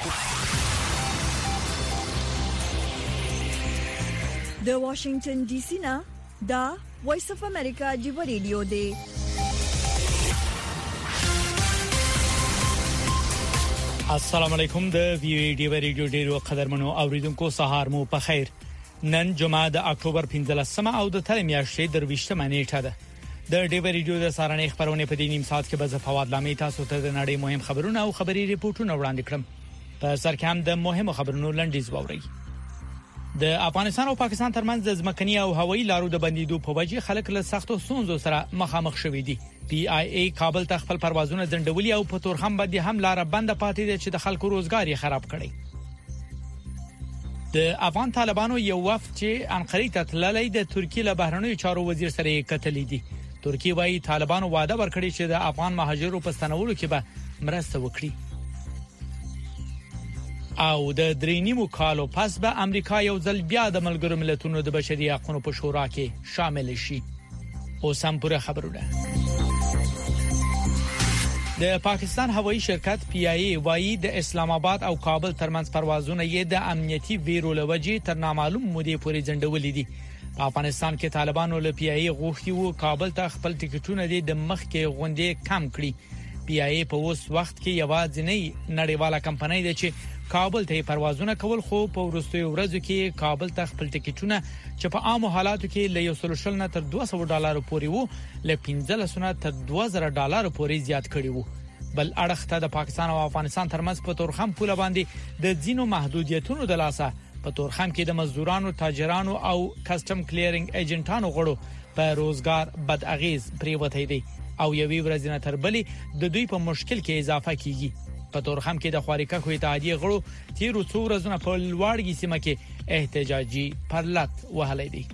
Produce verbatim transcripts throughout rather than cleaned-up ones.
د واشنگټن ډي سي نه دا وایس اف امریکا دی ریډیو دی. السلام علیکم. د وی ای ډی ریډیو ډیرو قدرمنو اوریدونکو سهار مو په خیر. نن جمعه د اکتوبر پنځلسمه او د تیر میاشتې درویشتمه نیټه ده. د ډیو ریډیو د سارنې خبرونه په دې نیم ساعت کې به زه فواد لامي تاسو ته د نړۍ مهم خبرونه او خبري ریپورتونه وړاندې کړم. په سر کې هم د مهمو خبرونو لنډیز واورئ. د افغانستان او پاکستان ترمنځ د ځمکني او هوایي لارو د بندیدو په وجه خلک له سختو ستونزو سره مخامخ شوي دي. پی آی ای کابل ته خپل پروازونه ځنډولي او په تورخم باندې هم لار بند پاتې ده چې د خلکو روزګار یې خراب کړي. د افغان طالبانو یو وفد چې انقره ته تللی د ترکیه له بهرنیو چارو وزیر سره کتلې دي. ترکیه وايي طالبانو وعده ورکړي چې د افغان مهاجرو په ستنولو کې به مرسته وکړي. او د درېنیمو کالو پس به امریکا یو ځل بیا د ملګرو ملتونو د بشري حقوقو په شورا کې شامل شي. اوس هم پوره خبرونه. د پاکستان هوایي شرکت پی آی ای وايي د اسلام آباد او کابل ترمنځ پروازونه یې د امنیتي ویرو لوجې تر نامعلوم مودې پورې ځنډولې دي. په افغانستان کې طالبانو له پی آی ای غوښتي وو کابل ته خپل ټیکټونه د مخ کې غونډې کم کړي. پی آی ای په اوس وخت کې یوازینی نړیواله کمپنۍ ده چې کابل ته پروازونه کول، خو په وروستیو ورځو کې کابل ته خپل ټیکټونه چې په عامو حالاتو کې له یو سل شل نه تر دوه سوه ډالر پورې وو له پنځلس نه تر دوه زره ډالر پورې زیات کړي وو. بل اړخ ته د پاکستان او افغانستان ترمنځ په تورخم پوله باندې د ځینو محدودیتونو د لاسه په تورخم کې د مزدورانو، تاجرانو او کسٹم کلیرینګ ایجنټانو غړو په روزګار بد اغیز پریوتی دي او یوې ورځې نه تر بلې د دوی په مشکل کې اضافه کیږي. په تورخم کې د خوارکه خو اتحادیه غړو تیرو څو ورځې په لوړګي سیمه کې احتجاجي پرلط وهلې دي.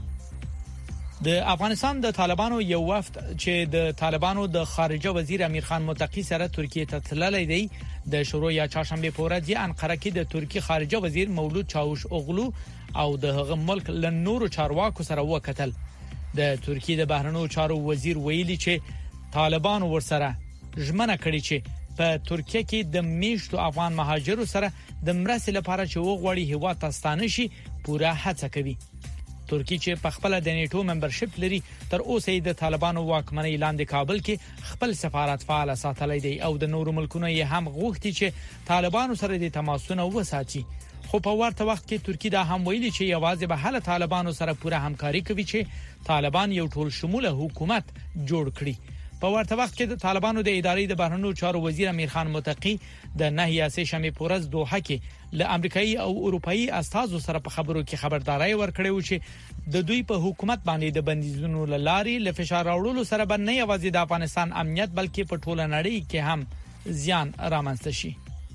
د افغانستان د طالبانو یو وفد چې د طالبانو د خارجه وزیر امیر خان متقی سره ترکیه ته تللی دی د شروع یا چهارشنبه په ورځ انقره کې د ترکیه خارجه وزیر مولود چاوش اوغلو او د هغه ملک له نورو چارواکو سره وکتل. د ترکیه د بهرنیو چارو وزیر ویلي چې طالبانو ورسره ژمنه کړې چې په ترکیه کې د میشتو افغان مهاجرو سره د مرستې لپاره چې وغوړي هیوا تستانه شي پوره هڅه کوي. ترکیه چې په خپل د نیټو ممبرشپ لري تر اوسه د طالبانو واکمنۍ لاندې کابل کې خپل سفارت فعال ساتلی دی او د نورو ملکونو یې هم غوښتي چې طالبانو سره د تماسونه وساتي. خو په ورته وخت کې ترکیه دا هم ویلي چې یوازې به حل طالبانو سره پوره همکاري کوي چې طالبان یو ټول شموله حکومت جوړ کړي. په ورته وخت کې د طالبانو د ادارې د بهرنیو چارو وزیر امیر خان متقی د نهي اسې شمې پورز دوحه کې له امریکایي او اروپאי استازو سره په خبرو کې خبرداري ورکړې و چې د دوی په حکومت باندې د بندیزونو لاري له فشار راوړلو سره به نه یوازې د افغانستان امنیت بلکې په ټوله نړۍ کې هم زیان رامنځته شي.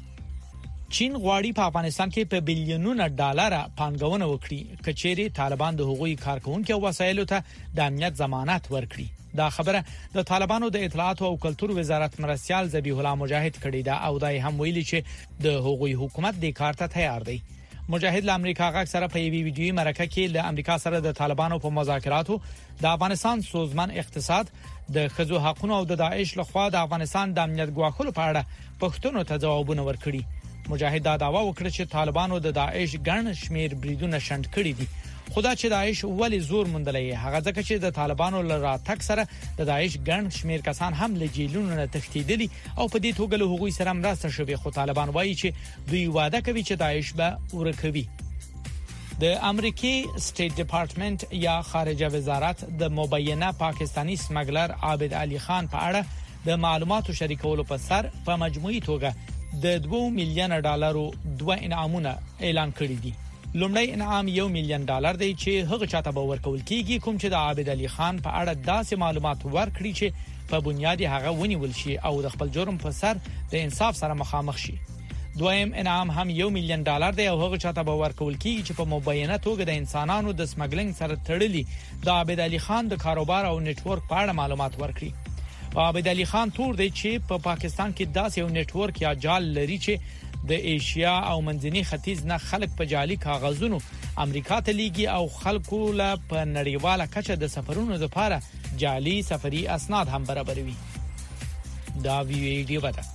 چین غواړي په افغانستان کې په بلیونونو ډالر پانګونه وکړي کچېری طالبان د حقوقي کارکونکو او وسایلو ته د امنیت ضمانت ورکړي. دا خبره د طالبانو د اطلاعات او کلتور وزارت مرستيال ذبیح الله مجاهد کړي دا او دای هم ویلي چې د حقوقي حکومت د کار ته تیار دی. مجاهد له امریکا غاک سره په یوه ویډیوي مرکه کې له امریکا سره د طالبانو په مذاکراتو د افغانستان سازمان اقتصاد د خزو حقوقو او د داعش لخوا د افغانستان د امنیت ګواښلو په اړه پښتنو ته ځوابونه ورکړي. مجاهد دا داوا وکړ چې طالبانو د داعش ګڼ شمیر بریدونه شنډ کړي دي. خدا چې داعش ولی زور مندلې هغه ځکه چې د طالبانو لرا تک سره د داعش ګڼ شمیر کسان هم له جیلونو نه تښتیدلي او په دې توګه له هغوی سره مرسته شوی. خو طالبان وایي چې دوی وعده کوي چې داعش به ورکوي. د امریکای سټیټ ډپارټمنټ یا خارجه وزارت د مبینه پاکستانی سمګلر عابد علي خان په اړه د معلوماتو شریکولو په سر په مجموعي توګه د دوه میلیون ډالرو دوه انعامونه اعلان کړي دي. لومړی انعام یو میلیون ډالر دی چې هغه چاته به ورکول کیږي کوم چې د عابد علي خان په اړه داسې معلومات ورکړي چې په بنیاد هغه ونیول شي او د خپل جرم په سر د انصاف سره مخامخ شي. دویم انعام هم یو میلیون ډالر دی او هغه چاته به ورکول کیږي چې په مبینه توګه د انسانانو د سمګلینګ سره تړلي د عابد علي خان د کاروبار او نتورک په اړه معلومات ورکړي. عابد علي خان تور دی چې په پا پاکستان کې داسې یو نتورک یا جال لري چې د ایشیا او منځني ختیځ نه خلک په جعلي کاغذونو امریکا ته لیږي او خلکو له په نړیواله کچه د سفرونو لپاره جعلي سفري اسناد هم برابروي. دا ویډیو ده.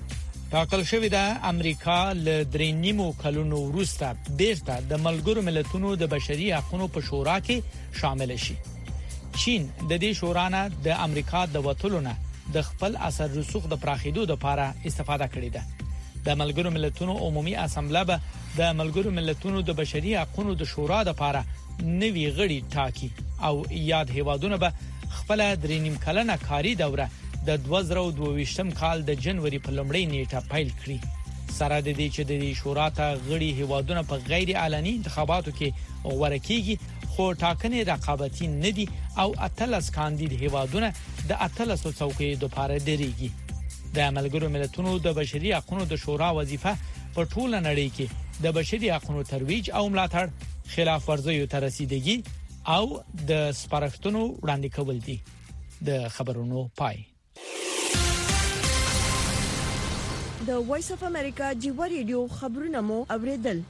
ټاکل شوې ده امریکا له درې نیمو کلونو وروسته بیرته د ملګرو ملتونو د بشري حقوقو په شورا کې شامل شي. چین د دې شورا نه د امریکا د وټولو نه د خپل اثر رسوخ د پراخېدو لپاره استفاده کړې ده. د ملګرو ملتونو عمومي اسامبله به د ملګرو ملتونو د بشري حقوقو د شورا لپاره نوي غړي ټاکي او یاد هیوادونه به خپل درې نیم کلنه کاري دوره د دوه زره او دوه ویشتم کال د جنوري په لومړۍ نیټه پیل کړي. سره د دې چې د شورا ته غړي هیوادونه په غیر اعلاني انتخاباتو کې غوړه کیږي، خو ټاکنې رقابتي نه دي او اتلس کاندید هیوادونه د اتلس څوکۍ لپاره درېږي. د ملګرو ملتونو د بشري حقوقو د شورا وظیفه په ټوله نړۍ کې د بشري حقوقو ترویج او ملاتړ، خلاف ورزیو ته رسیدګي او د سپارښتنو وړاندې کول دي. د خبرونو پای. د وایس اف امریکا جیو ریډیو خبرونه مو اوریدل.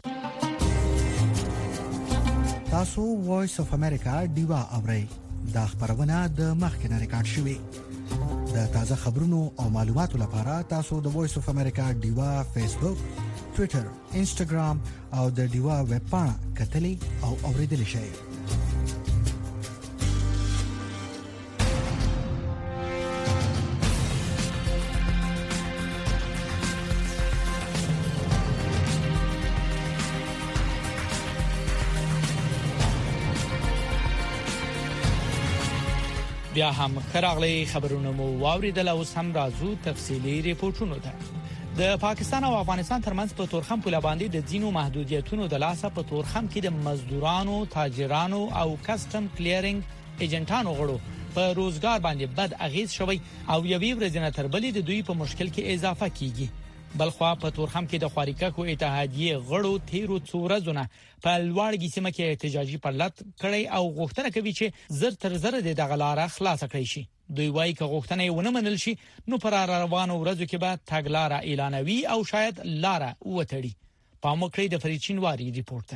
تاسو وایس اف امریکا دیوا اورئ. دا خبرونه د مخکنه ریکارډ شوې. د تازه خبرونو او معلوماتو لپاره تاسو د وایس اف امریکا دیوا فیسبوک، ټوئیټر، انسټاګرام او د دیوا ویب پاڼه کتلې او اوریدل شئ. بیا هم خراغلی خبرونه مو واوریدل او سم راځو تفصیلی ریپورتونو ته. د پاکستان او افغانستان ترمنځ په تورخم پوله باندې د ځینو محدودیتونو د لاسه په تورخم کې د مزدورانو، تاجرانو او کسٹم کلیرینګ ایجنټانو غړو په روزګار باندې بد اغیز شوی او یوې ورځې نه تر بلې د دوی په مشکل کې اضافه کیږي. بلخوا په تورخم کې د خواریکاکو اتحادیه غړو تیرو څورزونه په لوړګي سیمه کې احتجاجي پرلط کړي او غوښتنه کوي چې زر تر زر د دغلاره خلاص کړي شي. دوی وايي چې غوښتنه ونه منل شي نو پر روانو ورځو کې به تګلاره اعلانوي او شاید لاره وټړي. پاموکړي د فریچین واری ریپورت.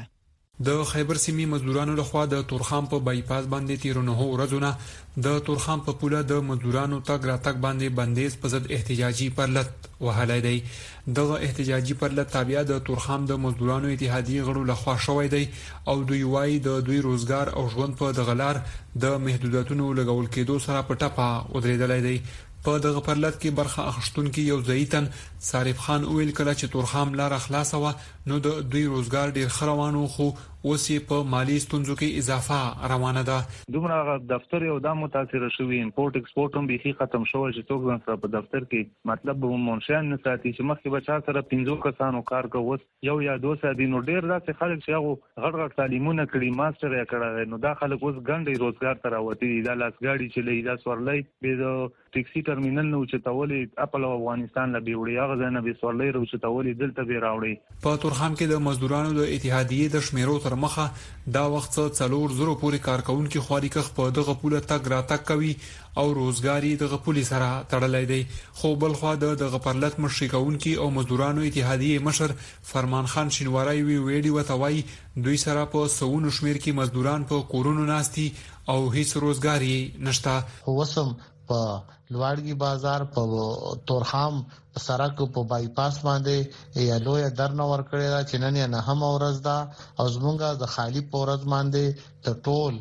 د خیبر سیمې مزدورانو لخوا د تورخم په بایپاس باندې تیرونه ورځونه د تورخم په پوله د مزدورانو تګ راتګ باندې بندیز په ضد احتجاجي پرلط وهلای دی. دغه احتجاجي پرلط تابع د تورخم د مزدورانو اتحادیه غړو لخوا شوې دی او دوی وايي د دوی روزګار او ژوند په دغلار د محدودیتونو لګول کېدو سره په ټپه ودرېدلای دی. په دغه پرلط کې برخه اخښتونکو یو ځایتن صارف خان ویل کله چې تورخم لار خلاص و نو د دوی روزګار ډیر خروانو خو اوسې په مالی ستونزو کې اضافه روانه ده. دومره دفتر یو د متاثر شوی امپورټ ایکسپورټ هم به ختم شوی چې څوک ځان سره په دفتر کې مطلب به مونشان نه ساتي چې مخکې بچا سره پنځو کسانو کار کوي یو یا دوه ساده نو ډیر داسې خلک چې هغه غړ غړ تعلیمونه کړي ماستر یې کړی نو دا خلک اوس ګڼډي روزګار تر راوتی دا لاسګاډي چې لې دا سورلې به د ټیکسي ټرمینل نو چې تولې خپل افغانستان لا بیوړي هغه ځنه به سورلې رو چې تولې دلته به راوړي. په تورخم کې د مزدورانو د اتحادیې د شمیرو تر مخه دا وخت څلور زره پورې کارکونکو خواریکخ په دغه پوله تګ راتګ کوي او روزګاری دغه پولیس سره تړلای دی. خو بل خو دغه پرلط مشرکونکو او مزدورانو اتحادیې مشر فرمان خان شینواری وی ویډیو وتوي دوی سره په سونو شمیر کې مزدوران په کورونو ناشتي او هیڅ روزګاری نشته. وسم په لوړګي بازار په تورخم سرک په بایپاس باندې یا لوی درنه ور کړی دا چې نن نه هم ورځ دا او زمونږه د خالی پورز باندې د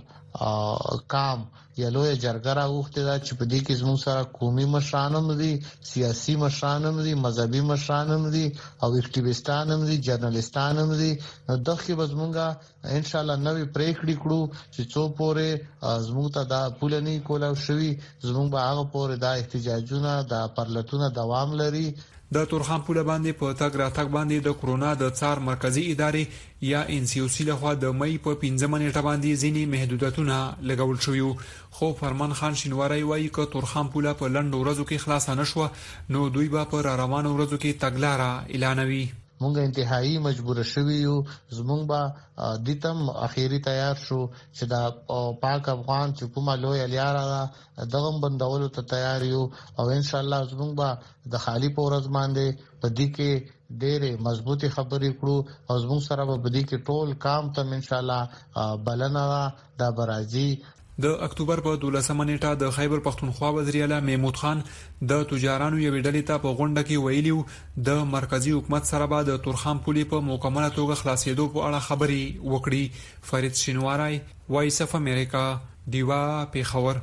ټول کام یا لوی جرګرا وخت دا چې په دې کې زموږ سره قومي مشرانم دي، سیاسي مشرانم دي، مذهبي مشرانم دي او اکټیویستانم دي، جرنالستانم دي. دغه به زمونږه ان شاء الله نوې پریکړې کړو چې څو پورې زموږ ته دا پولنی کولاو شوی زموږ به هغه پورې دا احتجاجونه دا پرلطونه دوام لري. د تورخم پوله باندې په تګ راتګ باندې د کرونا د څار مرکزی ادارې یا ان سی او سی لخوا د مې په پنځمه نیټه باندې ځینی محدودیتونه لګول شوی. خو فرمان خان شینواری وایي چې تورخم پوله په لنډ ورځو کې خلاص نه شو نو دوی به په روانو ورځو کې تګلاره اعلانوي. مونږ انتهایی مجبور شوی یو زمونږ به دیتم اخیری تیار شو چې دا پاک افغان چې کومه لوی الیاره دغه بندولو ته تیار یو او ان شاء الله زمونږ به د خالی پورز باندې په دې کې ډېرې مضبوطی خبرې کړو او زمونږ سره به دې کې ټول کام ته ان شاء الله بلنه دا برازي. د اکتوبر په دولسمه نیټه د خیبر پختونخوا وزیر اعلی محمود خان د تجارانو یو ډلې ته په غونډه کې ویلیو د مرکزی حکومت سره به د تورخم پولې په مکمله توګه خلاصېدو په اړه خبرې وکړي. فرید شینواری، وایس اف امریکا، دیوا پیښور.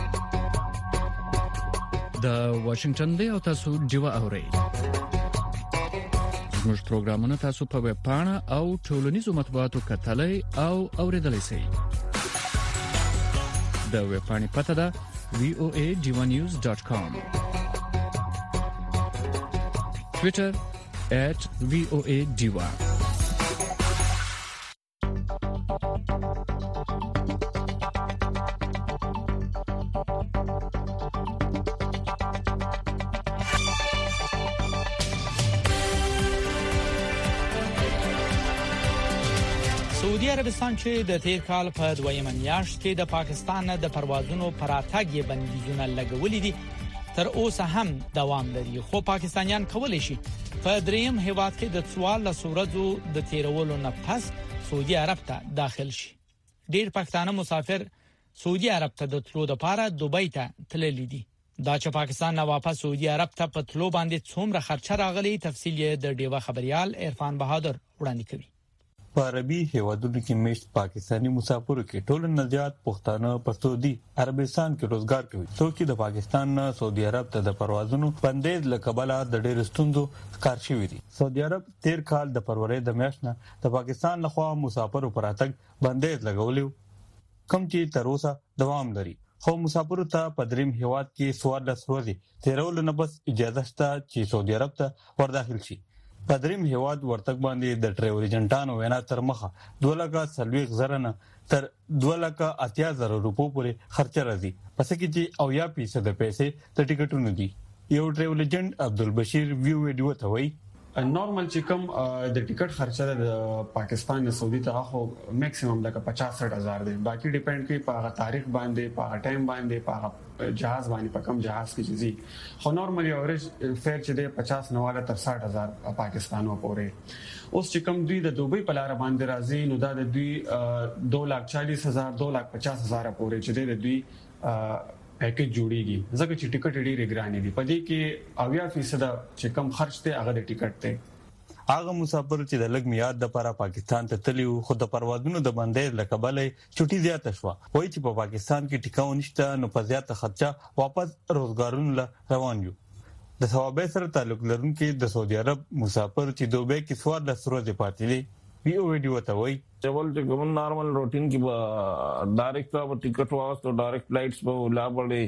د واشنگټن دی او تاسو دیوا اورئ. زموږ پروګرامونه تاسو په ویب پاڼه او ټولنیزو مطبوعاتو کتلای او اوریدلای شئ. د ویب پاڼې پته ده وی او ای ډیوا نیوز ډاټ کام. ټوئیټر ایٹ وی او ای ډیوا. سعودي عربستان چې د تیر کال په دویمه میاشت کې د پاکستان د پروازونو پراتګ یې بندیزونه لګولې دي تر اوسه هم دوام لري، خو پاکستانیان کولی شي په دریم هیواد کې د څوارلس ورځو د تیرولو نه پس سعودي عرب ته داخل شي. ډیر پښتانه مسافر سعودي عرب ته د تلو لپاره دوبۍ ته تللي دي. دا چې پاکستان نه واپس سعودي عرب ته په تلو باندې څومره خرچه راغلي، تفصیل یې د ډیوا خبريال عرفان بهادر وړاندې کوي. په عربي هیوادونو کې مشت پاکستانی مسافرو کې ټول نه زیات پښتانه په سعودي عربستان کې روزګار کوي. څوک د پاکستان نه سعودي عرب ته د پروازونو بندیز لکبله د ډېر ستوندو کار شوی دي. سعودي عرب تیر کال د فروری د میاشت نه د پاکستان لخوا مسافرو پراتګ بندیز لګولیو، کوم چې تر اوسه دوام لري. خو مسافرو ته په دریم هیواد کې څوارلس ورځې تیرول نه بس اجازه شته چې سعودي عرب ته ورداخل شي. په دریم هیواد ورتګ باندې د ټریول ایجنټانو وینا تر مخه دوه لکه څلوېښت زره نه تر دوه لکه اتیا زره روپو پورې خرچه راځي، پس کې چې اویا فیصد پیسې د ټیکټونو دي. یو ټریول ایجنټ عبدالبشیر ویو ویډیو ته وایي نورمال چې کوم د ټیکټ خرچه د پاکستان نه سعودي ته خو میکسیمم لکه پچاس سټ هزار دی. باقي ډیپند کوي په هغه تاریخ باندې، په هغه ټایم باندې، په هغه جهاز باندې، په کوم جهاز کې چې زی. خو نورمالي اوریج فیر چې دی پچاس نواله تر ساઠ هزار پاکستانو پورې. اوس چې کوم دوی د دوبۍ په لار باندې راځي نو دا د دوی دو لاک چالیس هزار دو لاک پچاس هزار پورې چې دی د دوی پیکیج جوړیږي. ځکه چې ټیکټ ډېر ګران دي. په دې کې اویا فیصد چې کم خرچ ته هغه د ټیکټ ته. هغه مسافر چې د لګ میاد د لپاره پاکستان ته تللیو خو د پروازونو د بندیز لکبله چټي زیاته شو. وایي چې په پاکستان کې ټیکاو نشته نو په زیاته خرچه واپس روزګارونو روان یو. د ثوابه سره تعلق لرونکي د سعودي عرب مسافر چې دوبۍ کې څوارلس ورځې پاتې دي ویو ویډیو ته وایي ټریول چې کوم نارمل روټین کې ډایرکټ په ټیکټ واسطه ډایرکټ فلایټس په لا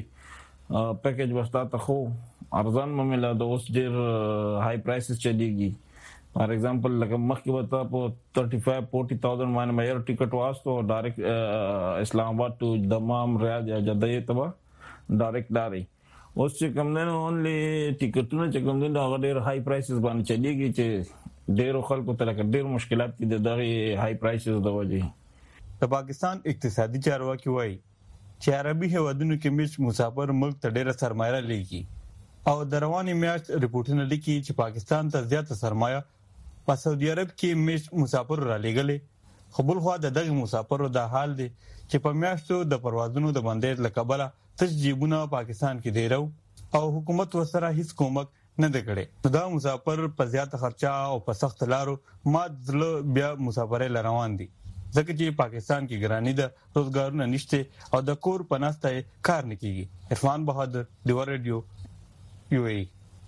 بڑے پیکیج واسطه ته خو ارزان ممله د اوس ډیر هاي پرایسز چلیږي. فار ایگزامپل لکه مخکې وته په پینتیس چالیس هزار باندې مېر ټیکټ واسطه ډایرکټ اسلام آباد ټو دمام ریاض یا جده ته ډایرکټ لاري. اوس چې کوم نه اونلي ټیکټونه چې کوم نه هغه ډیر هاي پرایسز باندې چلیږي چې ډیرو خلکو ته لکه ډیر مشکلات دي د دغه هاي پرایسز د وجې. د پاکستان اقتصادي چارواکي وایي چې عربي هیوادونو کې مش مسافر ملک ته ډیره سرمایه لګي او د رواني میاشت ریپورتونه لیکي چې پاکستان ته زیاته سرمایه په سعودي عرب کې مش مسافر را لګلې. خو بل خو د دغه مسافرو د حال دی چې په میاشتو د پروازونو د بندیز لکبله تجربونه پاکستان کې دیرو او حکومت وسره هیڅ کومک نه دی کړی. دا مسافر په زیاته خرچه او په سخت لارو مات ځله بیا مسافرې روان دي ځکه چې پاکستان کې ګرانی ده، روزګارونه نشته او د کور پناسته کار نه کیږي. عرفان بهادر، دیوا ریډیو، یو ای.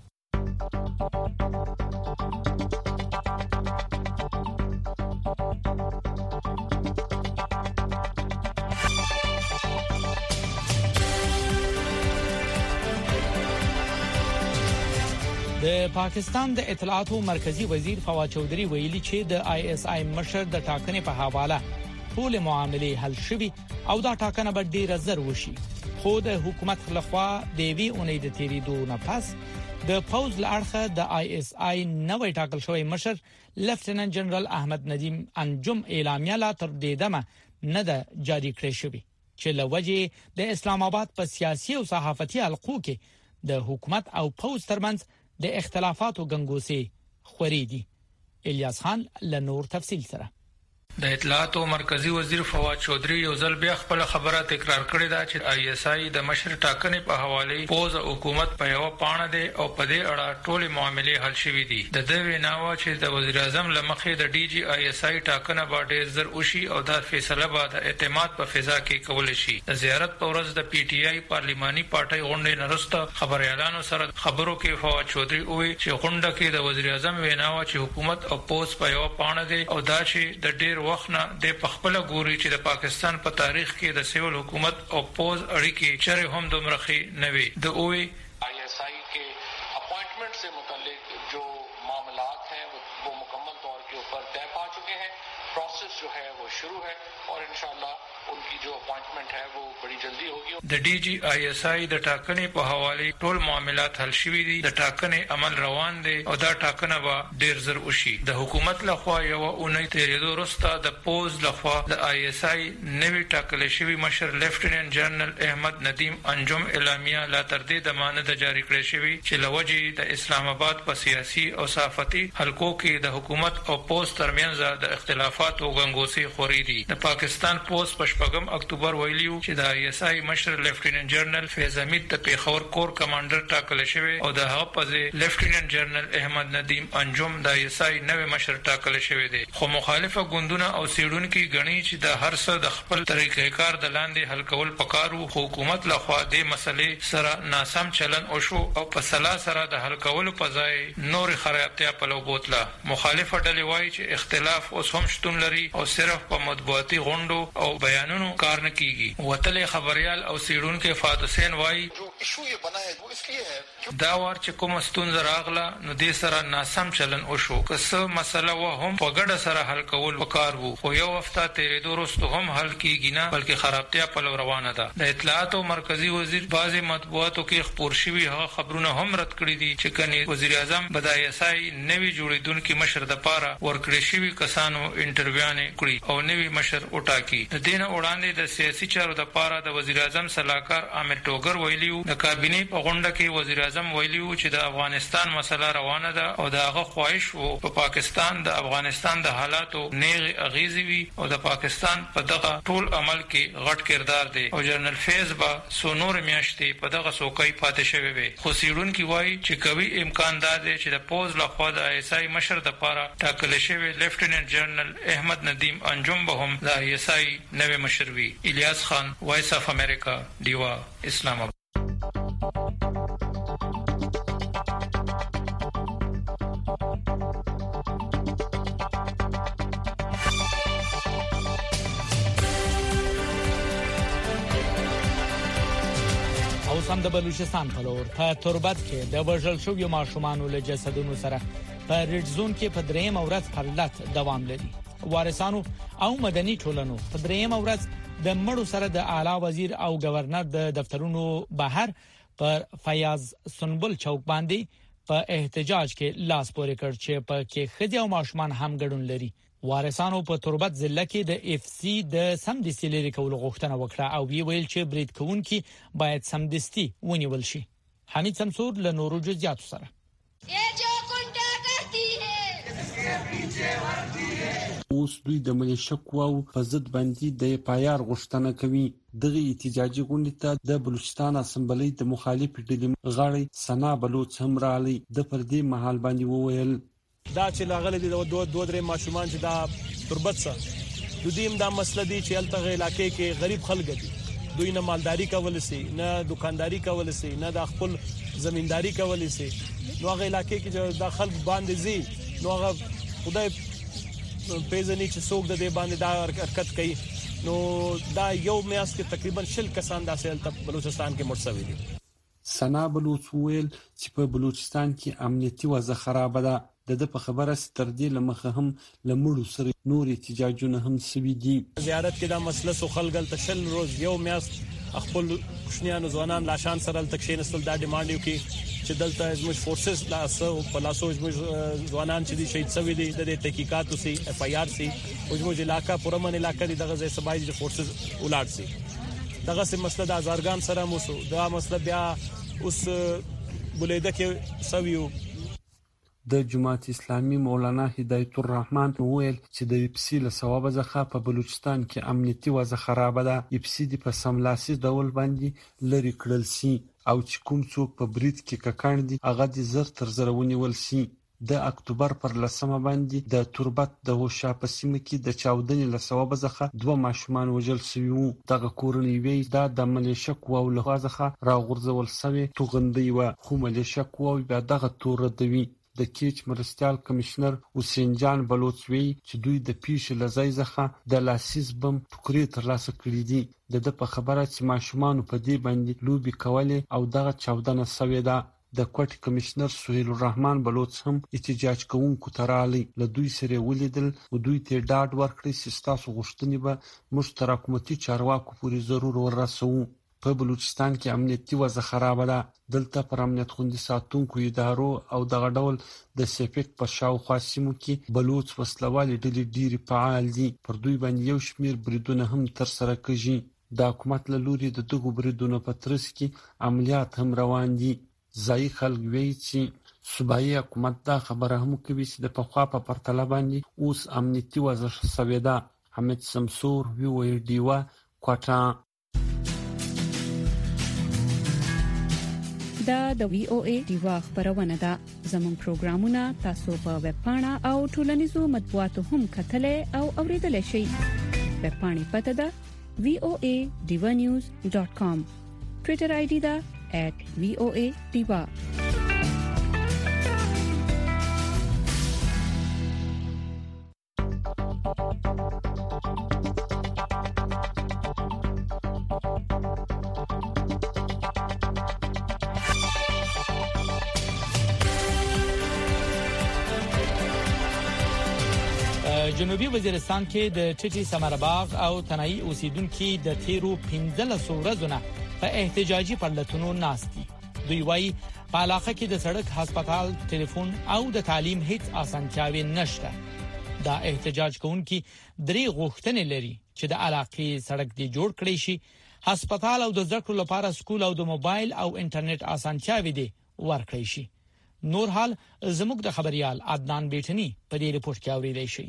د پاکستان د اطلاعاتو مرکزی وزیر فواد چودھری ویلي چې د آی اس آی مشر د ټاکنې په حواله ټول معاملې حل شوي او دا ټاکنه به ډیره زر وشي. خو د حکومت لخوا د وی اونۍ د تیریدو نه پس د پوز لارخه د آی اس آی نوې ټاکل شوی مشر لیفټیننټ جنرال احمد ندیم انجم اعلامیه لا تر دې دمه نه ده جاری کړې شوې چې لوجه د اسلام آباد په سیاسي او صحافتي حلقو کې د حکومت او پوز ترمنځ د اختلافاتو غنګوسي خوري دي. الیاس خان له نور تفصیل سره. د اطلاعات او مرکزی وزیر فواد چودري یو ځل بیا خپل خبره تکرار کړې ده چې آی اس آی د مشر ټاکنې په حواله پوز حکومت په یو پاڼه ده او په دې اړه ټول معاملې حل شوې دي. د دې ویناوه چې د وزیر اعظم لمخې د ډي جی آی اس آی ټاکنه باندې زر وشي او د فیصله بعد اعتماد په فضا کې کول شي. د زیارت په ورځ د پی ټی آی پارلیماني پارټي غونډې نرسته خبريالانو سره خبرو کې فواد چودري وویل چې غونډه کې د وزیر اعظم ویناوه چې حکومت او پوز په یو پاڼه ده او دا چې د ډیر وخت نه د پخپل ګوري چې د پاکستان په تاریخ کې د سیول حکومت او پوز اړیکې چره هم دومره نه وي. د اوې آئی ایس آئی کے اپوائنٹمنٹ سے متعلق جو معاملات ہیں وہ مکمل طور کے اوپر طے پا چکے ہیں. پروسیس جو ہے وہ شروع ہے اور انشاءاللہ ان کی جو اپوائنٹمنٹ ہے وہ بڑی جلدی ہوگی. د ډي جی آی اس آی د ټاکنې په حواله ټول معاملات حل شوي دي. د ټاکنې عمل روان دي او دا ټاکنه به ډیر زر وشي. د حکومت لخوا یو اونۍ تیرېدو وروسته د پوز لخوا د آی اس آی نوی ټاکل شوی مشر لیفټیننټ جنرال احمد ندیم انجم اعلامیه لا تر دې د مانده جاری کړې شوی چې لوجې د اسلام آباد په سیاسي او صحافتي حلقو کې د حکومت او پوز ترمنځ د اختلافات او غنګوسي خوري دي. د پاکستان پوز په شپږم اکتوبر ویلیو چې د آی اس آی مشر لیفټیننټ جنرال فیض حمید د پیښور کور کمانډر ټاکل شوی او د هغه په ځای لیفټیننټ جنرال احمد ندیم انجم د آی اس آی نوی مشر ټاکل شوی دی. خو مخالفه ګوندونه او سیډونکو غنی چې د هر څه د خپل طریقې کار د لاندې حل کول پکارو. حکومت لخوا د مسلې سره ناسم چلن او شو او په سلا سره د حل کولو په ځای نور خرابتیا په لو بوتله. مخالفه ډلې وایي چې اختلاف اوس هم شتون لري او صرف په مطبوعاتي غونډو او بیانونو کار نه کیږي. وتلې خبريال او سیډونکو فاد حسین وایي دا ور چې کوم ستونزه راغله نو د سره ناسم چلن او شو که څه مسله و هم په ګډه سره حل کول وکړ وو خو یو هفته تیرې دوروستو هم حل کیږي نه بلکې خرابتیا په لور روانه ده. د اطلاعات او مرکزی وزیر بعضی مطبوعاتو کې خبر شوی هغه خبرونه هم رد کړی دي چې کني وزیر اعظم بدای اسای نوی جوړیدونکو مشر د پاره ورکړی شوی کسانو انټرویو کړی او نوی مشر وټاکی. د دین وړاندې د سیاسي چارو د پاره د وزیر اعظم صلاحکار عامر ټوګر ویلیو د کابینې په غونډه کې وزیر اعظم ویلیو چې د افغانستان مسله روانه ده او د هغه خواهش وو په پا پاکستان د افغانستان د حالاتو نیغ اغیزي وي او د پاکستان په دغه ټول عمل کې غټ کردار دی او جنرال فیض با سونور میاشتې په دغه سوکای پاتې شوی وي. خو سیډون کې وایي چې کوي امکان دی چې د پوز لخوا د آی اس آی مشر د پاره ټاکل شوی لیفټیننټ جنرال احمد ندیم انجم به هم د آی اس آی نوی مشر وي. الیاس خان، وایس اف امریکا، دیوا، اسلام آباد. او سم د بلوچستان په لور په تربت کې د وژل شویو ماشومانو له جسدونو سره په ریډ زون کې په دریم ورځ پرلط دوام لري. وارثانو او مدني ټولنو په دریم ورځ د مړو سره د اعلی وزیر او گورنر د دفترونو بهر پر فیاض سنبل چوک باندې په احتجاج کې لاس پورې کړ چې په کې خدي او ماشومان هم ګډون لري. وارثانو په تربت ضلع کې د اف سی د سمدستي لري کول غوښتنه وکړه او وی ویل چې برید کوونکي باید سمدستي ونیول شي. حمید سمسور له نورو جزئیاتو سره. اوس دوی د ملیشکو په ضد باندې د پایار غوښتنه کوي. دغه احتجاجي غونډه ته د بلوچستان اسمبلی د مخالف ډلې غړي سنا بلوچ هم راغلي. د پردي محل باندې وویل دا چې لاغله دي د دوه دوه درې ماشومان چې دا تربت سره د دې دا مسله دي چې الته علاقې کې غریب خلک دي. دوی نه مالداري کول سي نه دکانداري کول سي نه د خپل زمینداری کول سي. نو هغه علاقې کې د خلک باندې زی نو هغه خدای پیژني چې څوک د دې باندې دا حرکت کوي. نو دا یو میاس کې تقریبا شل کسان د سیل ته بلوچستان کې مرسوي دي. سنا بلوچ ویل چې په بلوچستان کې امنیتي وضع خراب ده. د د په خبره ستر دی لمخه هم لمړو سره نور احتجاجونه هم سوي دي. زیارت کې دا مسله سو خلګل تشل روز یو میاس خپل کوشنیانو ځوانان لاشان سره تکشین استل دا ډیماند یو کې چې دلته زموږ فورسز لاسو په لاسو زموږ ځوانان چې دي شهید شوی دي د تحقیقاتو سي اف ای آر سي او زموږ علاقہ پرمن علاقہ دغه ځای سبای دي فورسز ولاړ سي. دغه سم مسله د هزارګان سره مو دا مسله بیا اوس بولیده کې سویو. د جماعت اسلامي مولانا هدایت الرحمن ویل چې د اپسی له ثواب څخه په بلوچستان کې امنیتي وضع خراب ده. اپسی د په سملاسي ډول باندې لری کړل سي او چې کوم څوک په برید کې ککړ دي هغه د زر تر زر ونیول سي. د اکتوبر پر لسمه باندې د تربت د هوشا په سیمه کې د چاودنې له سبب څخه دوه ماشومان وژل شوي وو. دغه کورنۍ وی دا د ملیشه قواو له خوا څخه راغورځول شوې توغندۍ وه، خو ملیشه قواو بیا دغه تور ردوي. د کیچ مرستیال کمشنر حسین جان بلوچ وی چې دوی د پیښې له ځای څخه د لاسیس بم ټوکرې ترلاسه کړي دي. د ده په خبره چې ماشومانو په دې باندې لوبې کولې او دغه چاودنه شوې ده. د کوټ کمشنر سهیل الرحمن بلوچ هم احتجاج کوونکو ته راغلی، له دوی سره ولیدل او دوی ته ډاډ ورکړی چې ستاسو غوښتنې به موږ تر حکومتي چارواکو پورې ضرور ورسوو. په بلوچستان کې امنیتي وضع خرابه ده. دلته پر امنیت خوندي ساتونکو ادارو او دغه ډول د سپیک په شاوخوا سیمو کې بلوچ وسلوالې ډلې ډېرې فعال دي. پر دوی باندې یو شمېر بریدونه هم ترسره کېږي. د حکومت له لوري د دغو بریدونو په ترڅ کې عملیات هم روان دي. ځایي خلک وایي چې صوبایي حکومت دا خبره هم کوي چې د پخوا په پرتله باندې اوس امنیتي وضع شوې ده. حمید سمسور وی وی ډیوا کوټا. دا د وی او ای ډیوا خبرونه ده. زموږ پروګرامونه تاسو په ویب پاڼه او ټولنیزو مطبوعاتو هم کتلای او اوریدلای شئ. ویب پاڼې پته ده وی او ای ډیوا نیوز ډاٹ کام. ټویټر آی ډی ده at V O A Diva. جنوبي وزیرستان کې د ټټي سمرباغ او تنائی اوسیدونکو د تیرو پنځلس ورځو نه په احتجاجي پرلتونو ناستي. دوی وايي په علاقه کې د سړک، هسپتال، ټلیفون او د تعلیم هیڅ اسانتیاوي نشته. دا احتجاج کوونکي درې غوښتنې لري چې د علاقې سړک دی جوړ کړي شي، هسپتال او د زده کړو لپاره سکول او د موبایل او انټرنیټ اسانتیاوي دی ورکړي شي. نور حال زموږ د خبريال عدنان بیٹنی په دې رپورت کې اوریدای شي.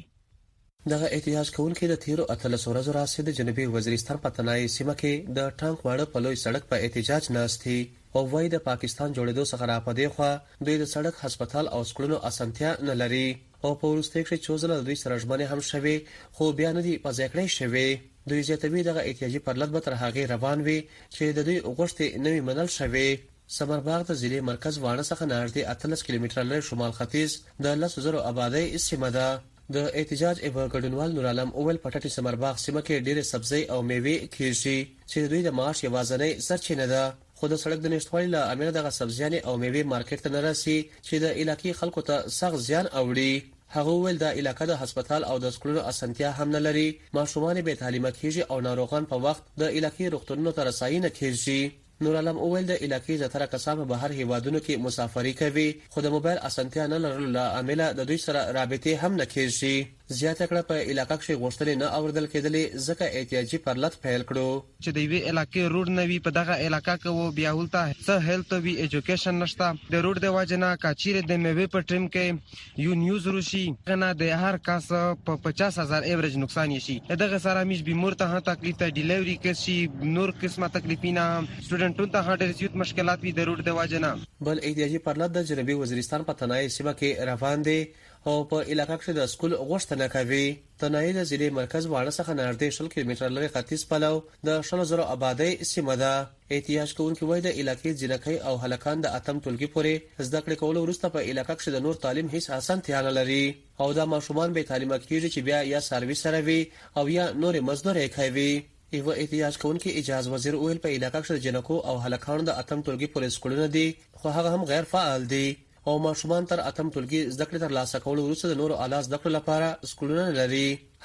دغه احتجاج کوونکي د تیرو اتلس ورځو راځي د جنوبي وزیرستان په تنائی سیمه کې د ټانک واړه په لوی سړک په احتجاج ناستي او وايي د پاکستان جوړېدو څخه را پدې خو دوی د سړک، هسپتال او سکولونو اسانتیا نه لري او په ورسته کې چې څوزله دوی سره ژمنه هم شوي خو بیا نه دي په ځکړې شوي. دوی زیاتوي دغه احتجاجي پرلط به تر هغه روان وي چې د دوی غوښتنې نوي منل شوي. سمرباغ د ضلع مرکز وانه څخه نږدې اتلس کیلومتره لري شمال ختیځ د لس زره آبادی سیمه ده. د احتجاج ایو ګډونوال نور عالم اول پټټي سمرباغ سیمه کې ډېر سبزی او میوه کیږي چې دوی د معاش یوازنۍ سرچینه ده. خو د سړک د نشټوالي له امله دغه سبزیانې او میوه مارکیټ ته نه راسي چې د علاقې خلکو ته سخت زیان اوړي. هغه ول د علاقې د هسپتال او د سکولونو اسانتیا هم نه لري. ماشومان به تعلیم کیږي او ناروغان په وخت د علاقې روغتونونو ته رسایي نه کیږي. نور عالم اول د علاقې زتره کسان په بهر هیوادونو کې مسافري کوي خو د موبایل اسانتیا نه لرلو له امله د دوی سره رابطه هم نه کیږي. زیاته کړه په علاقې کې غوښتنې نه اوردل کېدلې ځکه احتیاجي پرلط پیل کړو چې د وی علاقې روډ نه وی په دغه علاقې کې وو بیا ولته څه هیلث وی ایجوکیشن نشته. د روډ د واجنه کاچیر د میوه په ټیم کې یو نیوز روشي کنه د هر کس په پچاس هزار ایوریج نقصان شي. دغه سره مش بیمور ته تکلیف ته ډیلیوري کې شي نور قسمه تکلیفینه سټوډنټونو ته هډر زیات مشکلات وی د روډ د واجنه. بل احتیاجي پرلط د جنوبي وزیرستان په تنائی سیمه کې روان دي او په علاقې کې د سکول غوښتنه کوي. تنائی د ضلع مرکز وانه څخه نږدې شل کیلومتره لري ختیځ پلو د شل زره آبادی سیمه ده. احتیاج کوونکي وایي د علاقې ځینکۍ او هلکان د اتم ټولګي پورې زده کړې کول وروسته په علاقې کې د نور تعلیم هیڅ اسانتیا نه لري او دا ماشومان به تعلیم کیږي چې بیا یا سرویس سره وي او یا نور مزدوري کوي. ایو احتیاج کوونکي اجازه وزیر اویل په علاقې کې جنکو او هلکان د اتم ټولګي پورې سکولونه دي خو هغه هم غیر فعال دي او ماشومان تر اتم ټولګي زده کړې تر لاسه کول وروسته د نورو اعلی زده کړو لپاره سکولونه لري.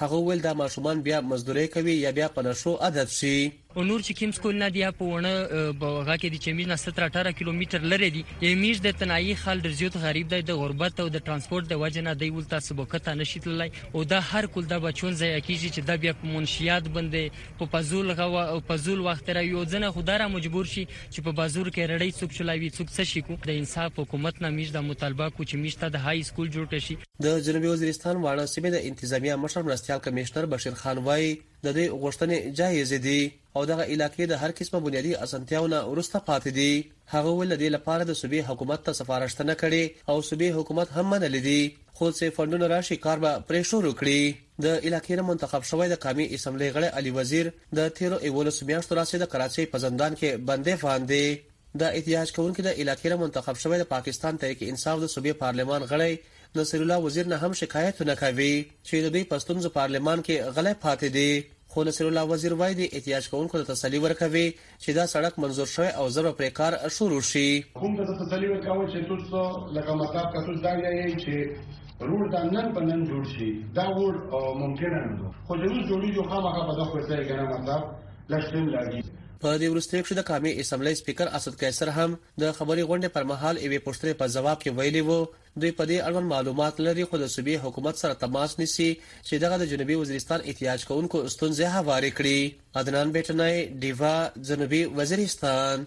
هغه ول د ماشومان بیا مزدوري کوي یا بیا په نشو عادت شي. او نور چې کوم سکول نه دی په ونه بوغه کې د چمیز نه ستر اټاره کیلومتر لري دی یمیش د تنایي خال د زیات غریب دی د غربت او د ترانسپورت د وجه نه دی ولته سبوکته نشیتلای او دا هر کول د بچون ځای کیږي چې د بیا په منشیات باندې په پزول غوا او پزول وخت را یو ځنه خدای مجبور شي چې په بازار کې رړی څوک چلاوي څوک څه شي کو د انصاف حکومت نه میش د مطالبه کو چې میشته د های سکول جوړ شي. د جنوبي وزیرستان واړه سیمه د انتظامیه مشر مرستيال کمشنر بشیر خان وای د دې غوښتنې جایز دي او دغه علاقې د هر قسمه بنیادی اسانتیاونه ورسته پاتې دي. هغه ول د لپاره د صوبې حکومت ته سفارښتنه کړي او صوبې حکومت هم منل دي خو څه فندونه راشي کار به پرې شروع کړي. د علاقې منتخب شوی د قومي اسمبلی غړی علي وزیر د تیرو ایولس میاشتو راځي د کراچۍ په زندان کې بندي فاندي. د احتجاج کوونکو د علاقې منتخب شوی د پاکستان تحریک انصاف د صوبې پارلمان غړی نصر الله وزیر نه هم شکایتونه کوي چې د دوی پښتون پارلمان کې غلې پاتې دي. خو نصر الله وزیر وایي د احتجاج کوونکو ته تسلی ورکوي چې دا سړک منظور شوی او زر پرې کار شروع شي. کوم ته تسلی ورکوي چې تاسو لکه مطلب کتل دا یی چې روډ د نن په نن جوړ شي دا وړ ممکن نه ده خو د روز جوړي جو خامخا په دغه ځای کې نه مطلب لښتم لاګي. په دې ورسته کې د قومي اسمبلی سپیکر اسد قیصر هم د خبري غونډې پر مهال ایوي پوښتنې په جواب کې ویلي وو دوی په دې اړوند معلومات لري خو د صوبې حکومت سره تماس نیسي چې دغه د جنوبي وزیرستان احتجاج کوونکو ستونزې هواري کړي. عدنان بیٹنای دیوا جنوبي وزیرستان.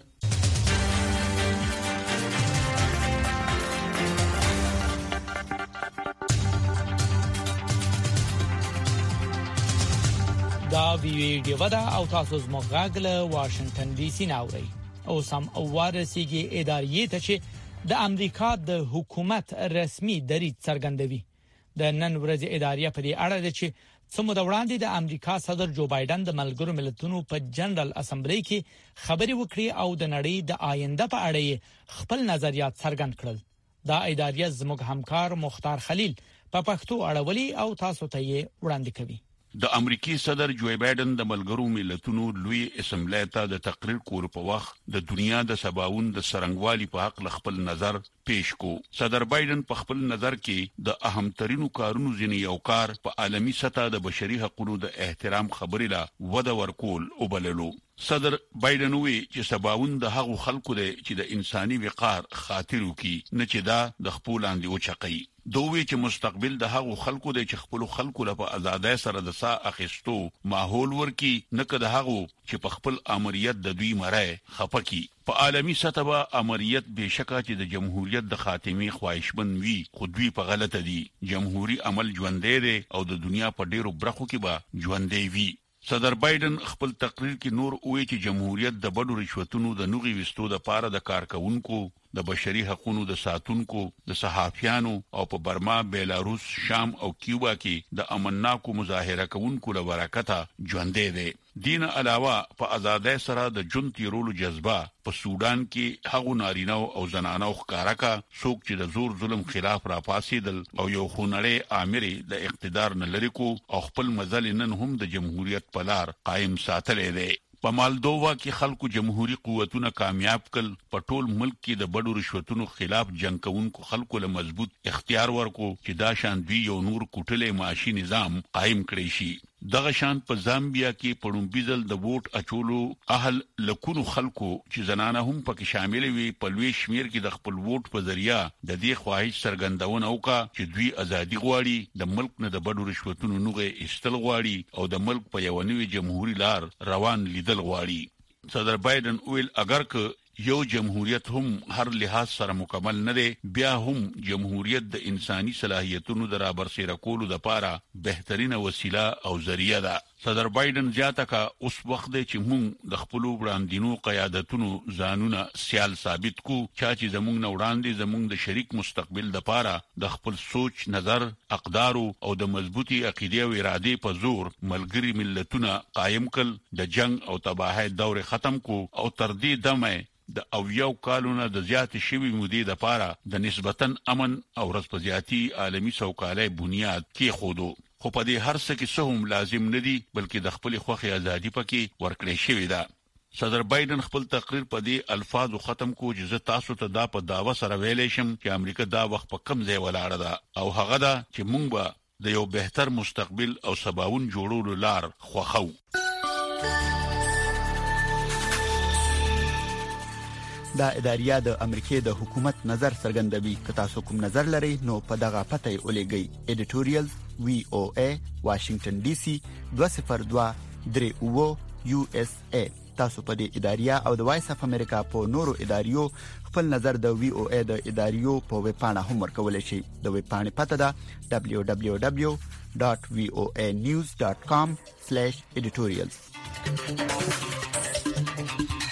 دا ویډیو دا او تاسو زموږ غاګله واشنگټن ډي سي ناوړي او سم اوارسيږي ادارې ته چې د امریکا د حکومت رسمي دریځ څرګندوي. د نن ورځې ادارې په دې اړه ده چې څومره وړاندې د امریکا صدر جو بایدن د ملګرو ملتونو په جنرال اسمبلی کې خبري وکړي او د نړۍ د آینده په اړه خپل نظریات څرګند کړل. دا ادارې زموږ همکار مختار خلیل په پښتو اړولي او تاسو ته یې وړاندې کوي. د امریکای صدر جو بایدن د ملګرو ملتونو لوی اسمبلی ته د تقریر کول په وخت د دنیا د سباوون د سرنګوالي په حق خپل نظر پیش کو. صدر بایدن په خپل نظر کې د اهم ترینو کارونو ځینې یو کار په عالمی سطح د بشري حقوقو د احترام خبرې لا وده ورکول او بللو. صدر بایدن وی چې سباوون د هغو خلکو دی چې د انساني وقار خاطر وکي نه چې دا د خپل لاندې وچقي. دوی چې مستقبل د هغو خلکو د چ خپل خلکو لپاره آزادۍ سره د سا اخیستو ماحول ورکی نه کده هغه چې په خپل امریت د دوی مړای خپکی. په عالمی سطح به امریت بشکا چې د جمهوریت د خاتمي خواهشمن وي خو دوی په غلطه دي. جمهوریت عمل ژوندې دي او د دنیا په ډیرو برخو کې به ژوندې وي. صدر بایدن خپل تقریر کې نور وایي چې جمهوریت د بډو رشوتونو د نوغي وستو د پاره د کارکونکو د بشري حقوقو د ساتونکو د صحافیانو او په برما بیلاروس شام او کیوبا کې د امنناکو مظاهره کوونکو له برکته ژوندې دي. دین علاوه په آزادۍ سره د جون تیرولو جذبه په سودان کې هغو نارینه او زنانه ښکارا څوک چې د زور ظلم خلاف را پاسېدل او یو خونړی امر د اقتدار نه لري کو او خپل مزل نن هم د جمهوریت په لار قائم ساتلې دي. په مالدووا کې خلکو جمهوریت قوتونه کامیاب کړ. په ټول ملک کې د بډو رشوتونو خلاف جنگ کوونکو خلکو له مضبوط اختیار ورکو چې دا شان دوی یو نور کوټلې معاشي نظام قائم کړی شي. دغه شان په زامبیا کې پړم بيزل د ووټ اچولو اهل لکونو خلکو چې زنانه هم پکې شامل وي په لوی شمیر کې د خپل ووټ په ذریعہ د دې خواهش څرګندونه وکړه چې دوی ازادي غواړي د ملک نه د بډو رشوتونو نوغه استل غواړي او د ملک په یو نوې جمهوریت لار روان لیدل غواړي. صدر بایدن ویل اگر که یو جمهوریت هم هر لحاظ سره مکمل نه دی بیا هم جمهوریت د انساني صلاحیتونو د رابرسېره کولو لپاره بهترینه وسیله او ذریعہ ده. صدر بایدن زیاته کا اوس وخت دی چې موږ د خپل وړاندینو قیادتونو ځانونه سیال ثابت کو چې زموږ نه وړاندې زموږ د شریک مستقبل لپاره د خپل سوچ نظر اقدار او د مضبوطی عقیده او اراده په زور ملګری ملتونه قائم کړ د جنگ او تباہی دور ختم کو او تر دې دمه د او یو کالونه د زیات شوی مودې د پاره د نسبتاً امن او رسپزیاتی عالمی سوکالۍ بنیاد کې خودو. خو په دې هر څه کې څه هم لازم نه دي بلکې د خپل خوخي ازادي پکې ورکړې شوې ده. صدر بایدن خپل تقریر په دې الفاظو ختم کو چې تاسو ته دا په داوا سره ویلې شم چې امریکا دا وخت په کم ځای ولاړه ده او هغه دا چې مونږ به د یو بهتر مستقبل او سباوون جوړولو لار خوخو. دا اداریه د امریکای د حکومت نظر څرګندوي. که تاسو کوم نظر لرئ نو په دغه پته یې ولېږئ. ایډیټوریال وی او ای واشنگټن ډي سي دوه صفر دوه درې اوه یو اس ای. تاسو په دې اداریه او د وایس اف امریکا په نورو اداریو خپل نظر د وی او ای د اداریو په ویب پاڼه هم ورکولی شئ. د ویب پاڼې پته ده دبلیو دبلیو دبلیو ډاټ وی او ای نیوز ډاټ کام سلیش ایډیټوریالز.